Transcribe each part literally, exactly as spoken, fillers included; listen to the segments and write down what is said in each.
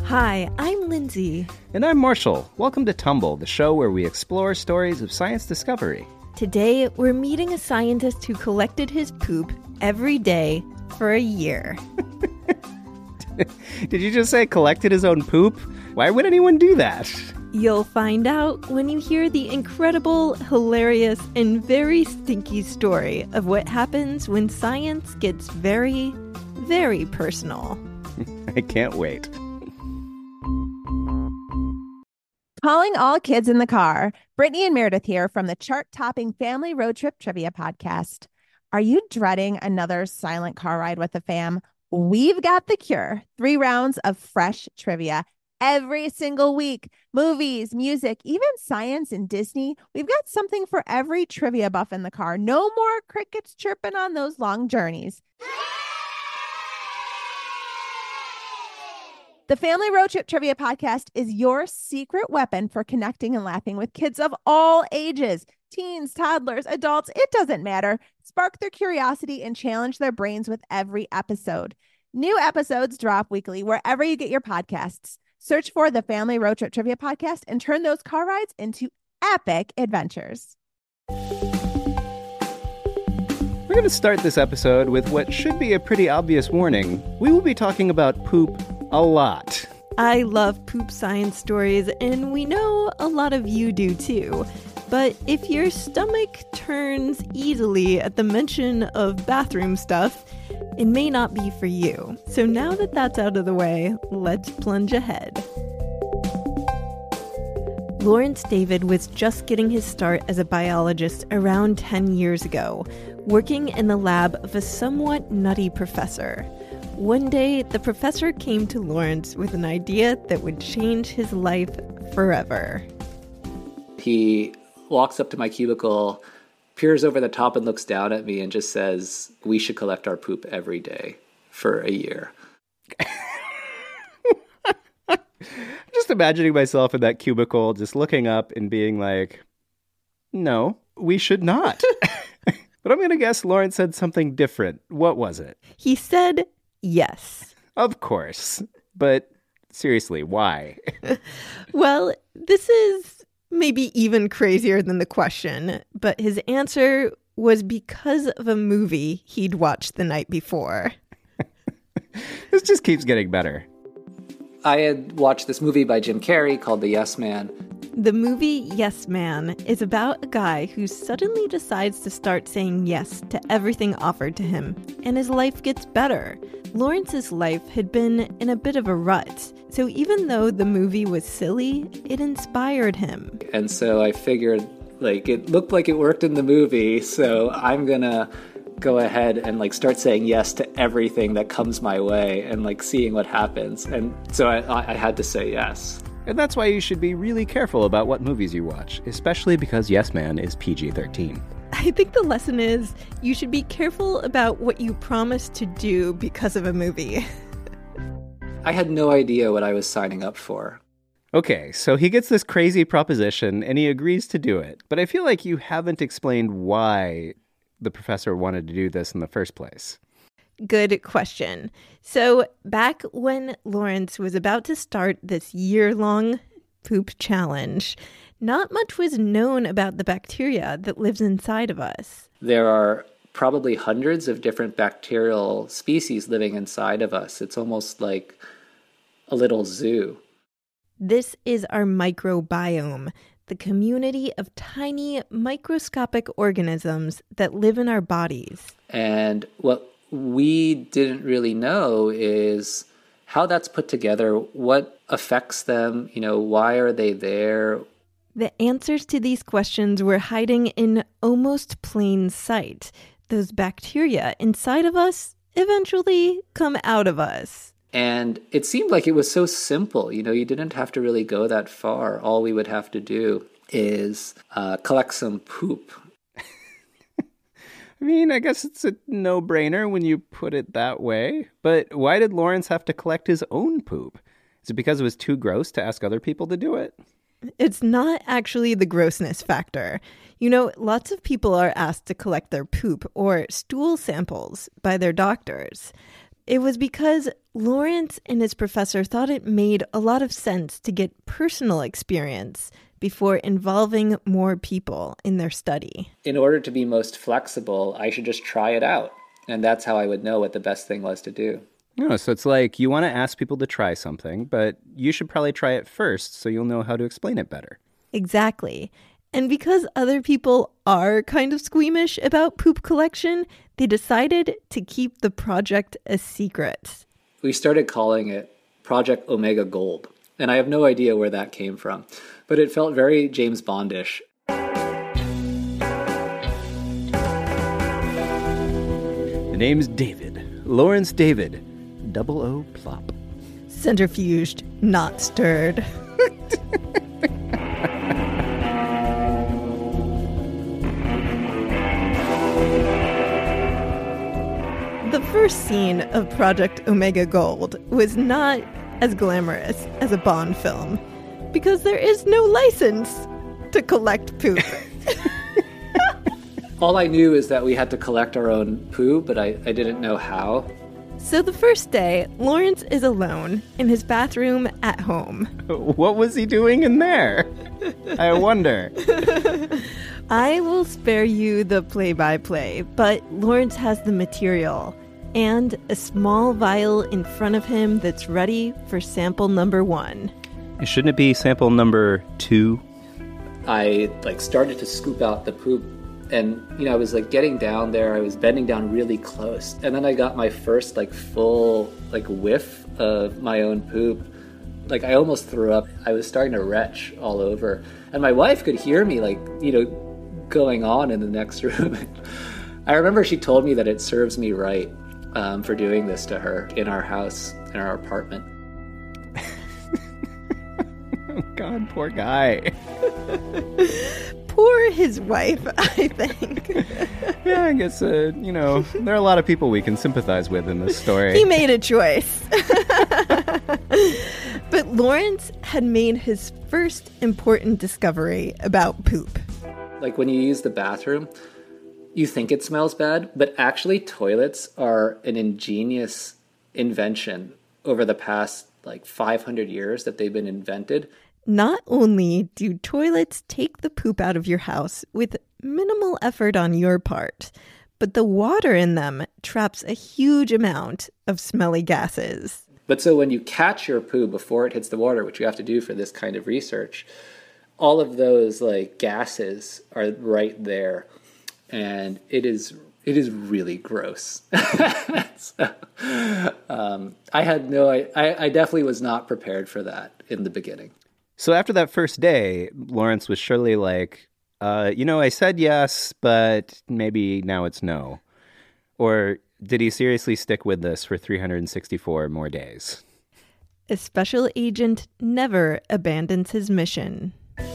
Hi, I'm Lindsay. And I'm Marshall. Welcome to Tumble, the show where we explore stories of science discovery. Today, we're meeting a scientist who collected his poop every day for a year. Did you just say collected his own poop? Why would anyone do that? You'll find out when you hear the incredible, hilarious, and very stinky story of what happens when science gets very, very personal. I can't wait. Calling all kids in the car. Brittany and Meredith here from the chart-topping Family Road Trip Trivia Podcast. Are you dreading another silent car ride with the fam? We've got the cure. Three rounds of fresh trivia every single week. Movies, music, even science and Disney. We've got something for every trivia buff in the car. No more crickets chirping on those long journeys. The Family Road Trip Trivia Podcast is your secret weapon for connecting and laughing with kids of all ages. Teens, toddlers, adults, it doesn't matter. Spark their curiosity and challenge their brains with every episode. New episodes drop weekly wherever you get your podcasts. Search for the Family Road Trip Trivia Podcast and turn those car rides into epic adventures. We're going to start this episode with what should be a pretty obvious warning. We will be talking about poop a lot. I love poop science stories, and we know a lot of you do too. But if your stomach turns easily at the mention of bathroom stuff, it may not be for you. So now that that's out of the way, let's plunge ahead. Lawrence David was just getting his start as a biologist around ten years ago, working in the lab of a somewhat nutty professor. One day, the professor came to Lawrence with an idea that would change his life forever. He walks up to my cubicle, peers over the top and looks down at me and just says, we should collect our poop every day for a year. Just imagining myself in that cubicle, just looking up and being like, no, we should not. But I'm going to guess Lawrence said something different. What was it? He said yes. Of course. But seriously, why? Well, this is maybe even crazier than the question, but his answer was because of a movie he'd watched the night before. This just keeps getting better. I had watched this movie by Jim Carrey called The Yes Man. The movie Yes Man is about a guy who suddenly decides to start saying yes to everything offered to him, and his life gets better. Lawrence's life had been in a bit of a rut, so even though the movie was silly, it inspired him. And so I figured, like, it looked like it worked in the movie, so I'm gonna go ahead and like start saying yes to everything that comes my way and like seeing what happens. And so I, I had to say yes. And that's why you should be really careful about what movies you watch, especially because Yes Man is P G thirteen. I think the lesson is you should be careful about what you promise to do because of a movie. I had no idea what I was signing up for. Okay, so he gets this crazy proposition and he agrees to do it. But I feel like you haven't explained why the professor wanted to do this in the first place. Good question. So back when Lawrence was about to start this year-long poop challenge, not much was known about the bacteria that lives inside of us. There are probably hundreds of different bacterial species living inside of us. It's almost like a little zoo. This is our microbiome, the community of tiny microscopic organisms that live in our bodies. And what we didn't really know is how that's put together, what affects them, you know, why are they there? The answers to these questions were hiding in almost plain sight. Those bacteria inside of us eventually come out of us. And it seemed like it was so simple. You know, you didn't have to really go that far. All we would have to do is uh, collect some poop. I mean, I guess it's a no-brainer when you put it that way. But why did Lawrence have to collect his own poop? Is it because it was too gross to ask other people to do it? It's not actually the grossness factor. You know, lots of people are asked to collect their poop or stool samples by their doctors. It was because Lawrence and his professor thought it made a lot of sense to get personal experience before involving more people in their study. In order to be most flexible, I should just try it out. And that's how I would know what the best thing was to do. No, so it's like you want to ask people to try something, but you should probably try it first so you'll know how to explain it better. Exactly. And because other people are kind of squeamish about poop collection, they decided to keep the project a secret. We started calling it Project Omega Gold. And I have no idea where that came from, but it felt very James Bondish. The name's David. Lawrence David. Double O plop. Centrifuged, not stirred. The first scene of Project Omega Gold was not as glamorous as a Bond film because there is no license to collect poop. All I knew is that we had to collect our own poo, but I, I didn't know how. So the first day, Lawrence is alone in his bathroom at home. What was he doing in there? I wonder. I will spare you the play-by-play, but Lawrence has the material and a small vial in front of him that's ready for sample number one. Shouldn't it be sample number two? I like started to scoop out the poop, and you know I was like getting down there. I was bending down really close, and then I got my first like full like whiff of my own poop. Like I almost threw up. I was starting to retch all over, and my wife could hear me like you know going on in the next room. I remember she told me that it serves me right um, for doing this to her in our house, in our apartment. Oh God, poor guy. Poor his wife, I think. Yeah, I guess, uh, you know, there are a lot of people we can sympathize with in this story. He made a choice. But Lawrence had made his first important discovery about poop. Like when you use the bathroom, you think it smells bad, but actually toilets are an ingenious invention over the past like five hundred years that they've been invented. Not only do toilets take the poop out of your house with minimal effort on your part, but the water in them traps a huge amount of smelly gases. But so when you catch your poo before it hits the water, which you have to do for this kind of research, all of those like gases are right there, and it is it is really gross. so, um, I had no, I, I definitely was not prepared for that in the beginning. So after that first day, Lawrence was surely like, uh, you know, I said yes, but maybe now it's no. Or did he seriously stick with this for three hundred sixty-four more days? A special agent never abandons his mission.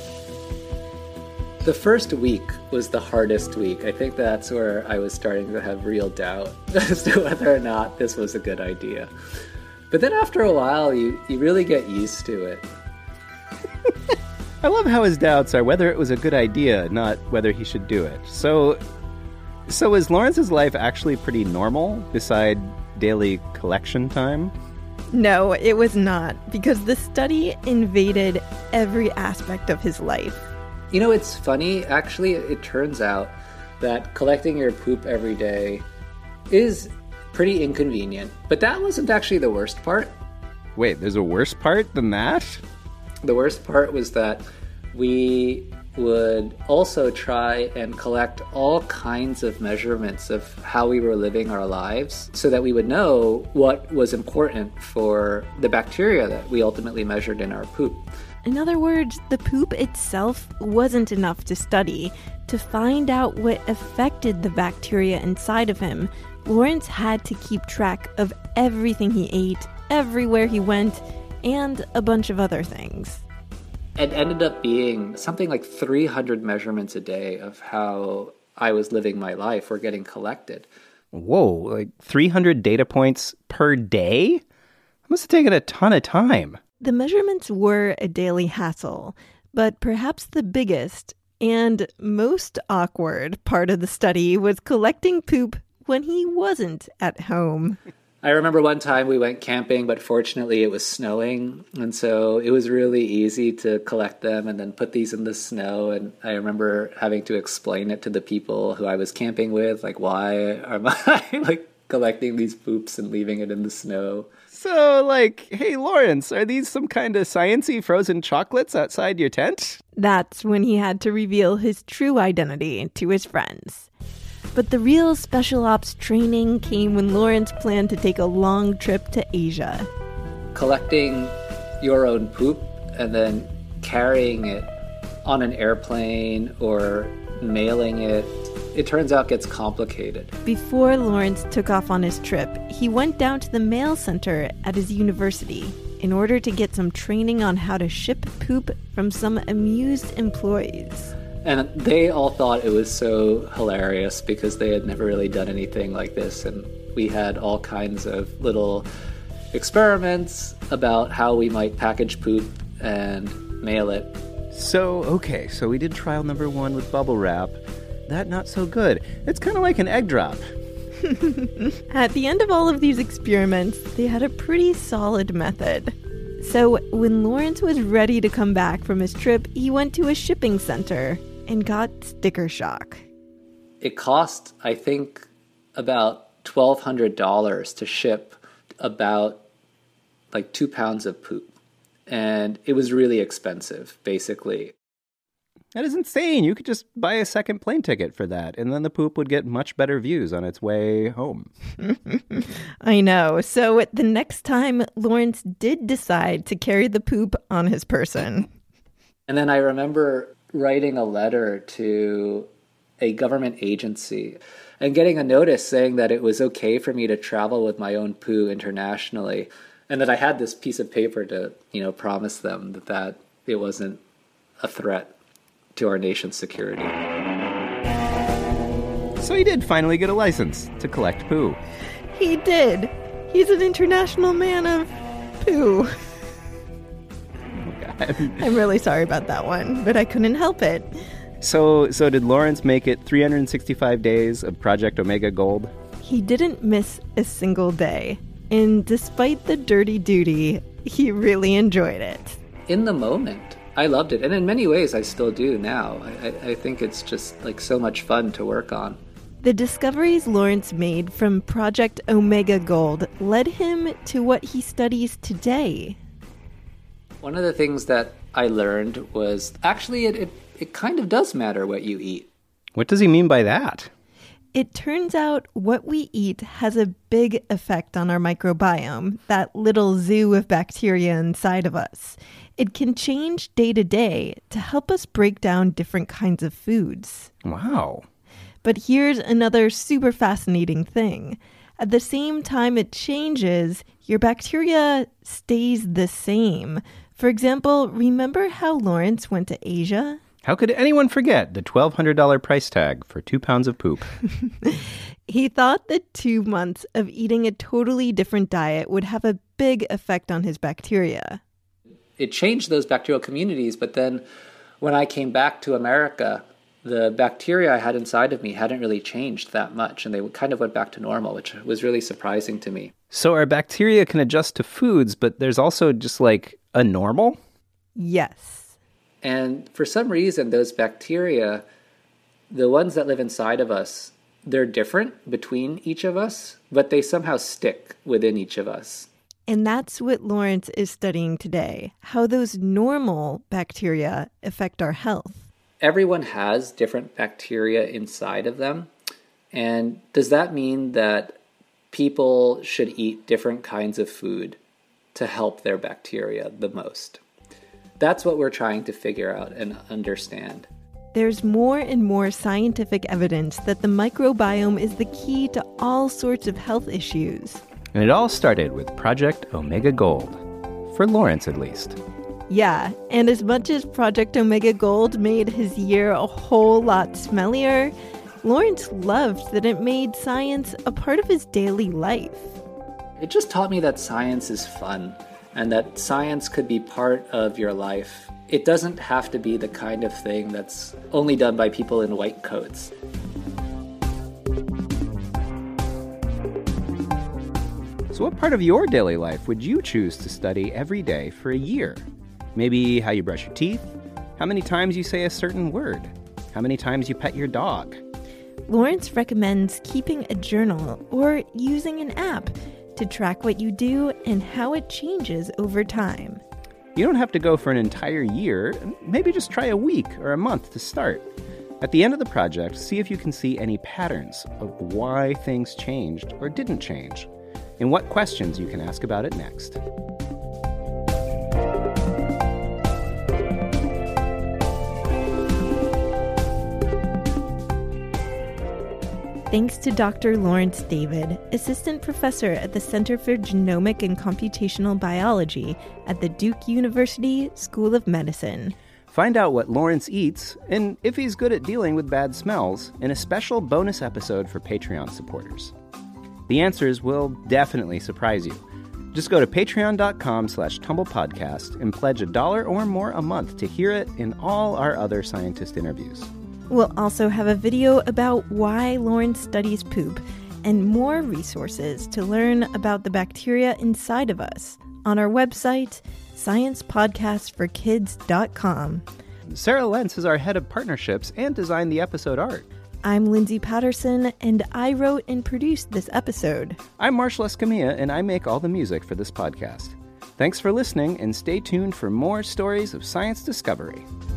The first week was the hardest week. I think that's where I was starting to have real doubt as to whether or not this was a good idea. But then after a while, you, you really get used to it. I love how his doubts are whether it was a good idea, not whether he should do it. So, so is Lawrence's life actually pretty normal beside daily collection time? No, it was not, because the study invaded every aspect of his life. You know, it's funny, actually, it turns out that collecting your poop every day is pretty inconvenient. But that wasn't actually the worst part. Wait, there's a worse part than that? The worst part was that we would also try and collect all kinds of measurements of how we were living our lives so that we would know what was important for the bacteria that we ultimately measured in our poop. In other words, the poop itself wasn't enough to study. To find out what affected the bacteria inside of him, Lawrence had to keep track of everything he ate, everywhere he went, and a bunch of other things. It ended up being something like three hundred measurements a day of how I was living my life were getting collected. Whoa, like three hundred data points per day? That must have taken a ton of time. The measurements were a daily hassle, but perhaps the biggest and most awkward part of the study was collecting poop when he wasn't at home. I remember one time we went camping, but fortunately it was snowing. And so it was really easy to collect them and then put these in the snow. And I remember having to explain it to the people who I was camping with, like, why am I like collecting these poops and leaving it in the snow? So, like, hey, Lawrence, are these some kind of science-y frozen chocolates outside your tent? That's when he had to reveal his true identity to his friends. But the real special ops training came when Lawrence planned to take a long trip to Asia. Collecting your own poop and then carrying it on an airplane or mailing it, it turns out gets complicated. Before Lawrence took off on his trip, he went down to the mail center at his university in order to get some training on how to ship poop from some amused employees. And they all thought it was so hilarious because they had never really done anything like this. And we had all kinds of little experiments about how we might package poop and mail it. So, okay, so we did trial number one with bubble wrap. That not so good. It's kind of like an egg drop. At the end of all of these experiments, they had a pretty solid method. So when Lawrence was ready to come back from his trip, he went to a shipping center and got sticker shock. It cost, I think, about twelve hundred dollars to ship about like two pounds of poop. And it was really expensive, basically. That is insane. You could just buy a second plane ticket for that, and then the poop would get much better views on its way home. I know. So the next time, Lawrence did decide to carry the poop on his person. And then I remember writing a letter to a government agency and getting a notice saying that it was okay for me to travel with my own poo internationally, and that I had this piece of paper to, you know, promise them that, that it wasn't a threat to our nation's security. So he did finally get a license to collect poo. He did. He's an international man of poo. I'm really sorry about that one, but I couldn't help it. So so did Lawrence make it three hundred sixty-five days of Project Omega Gold? He didn't miss a single day. And despite the dirty duty, he really enjoyed it. In the moment, I loved it. And in many ways, I still do now. I, I think it's just like so much fun to work on. The discoveries Lawrence made from Project Omega Gold led him to what he studies today. One of the things that I learned was actually it, it, it kind of does matter what you eat. What does he mean by that? It turns out what we eat has a big effect on our microbiome, that little zoo of bacteria inside of us. It can change day to day to help us break down different kinds of foods. Wow. But here's another super fascinating thing. At the same time it changes, your bacteria stays the same. For example, remember how Lawrence went to Asia? How could anyone forget the twelve hundred dollars price tag for two pounds of poop? He thought that two months of eating a totally different diet would have a big effect on his bacteria. It changed those bacterial communities, but then when I came back to America, the bacteria I had inside of me hadn't really changed that much, and they kind of went back to normal, which was really surprising to me. So our bacteria can adjust to foods, but there's also just like a normal? Yes. And for some reason, those bacteria, the ones that live inside of us, they're different between each of us, but they somehow stick within each of us. And that's what Lawrence is studying today, how those normal bacteria affect our health. Everyone has different bacteria inside of them. And does that mean that people should eat different kinds of food to help their bacteria the most? That's what we're trying to figure out and understand. There's more and more scientific evidence that the microbiome is the key to all sorts of health issues. And it all started with Project Omega Gold. For Lawrence, at least. Yeah, and as much as Project Omega Gold made his year a whole lot smellier, Lawrence loved that it made science a part of his daily life. It just taught me that science is fun, and that science could be part of your life. It doesn't have to be the kind of thing that's only done by people in white coats. So what part of your daily life would you choose to study every day for a year? Maybe how you brush your teeth, how many times you say a certain word, how many times you pet your dog. Lawrence recommends keeping a journal or using an app to track what you do and how it changes over time. You don't have to go for an entire year. Maybe just try a week or a month to start. At the end of the project, see if you can see any patterns of why things changed or didn't change, and what questions you can ask about it next. Thanks to Doctor Lawrence David, Assistant Professor at the Center for Genomic and Computational Biology at the Duke University School of Medicine. Find out what Lawrence eats and if he's good at dealing with bad smells in a special bonus episode for Patreon supporters. The answers will definitely surprise you. Just go to patreon.com slash tumblepodcast and pledge a dollar or more a month to hear it in all our other scientist interviews. We'll also have a video about why Lawrence studies poop and more resources to learn about the bacteria inside of us on our website, science podcast for kids dot com. Sarah Lentz is our head of partnerships and designed the episode art. I'm Lindsay Patterson, and I wrote and produced this episode. I'm Marshall Escamilla, and I make all the music for this podcast. Thanks for listening, and stay tuned for more stories of science discovery.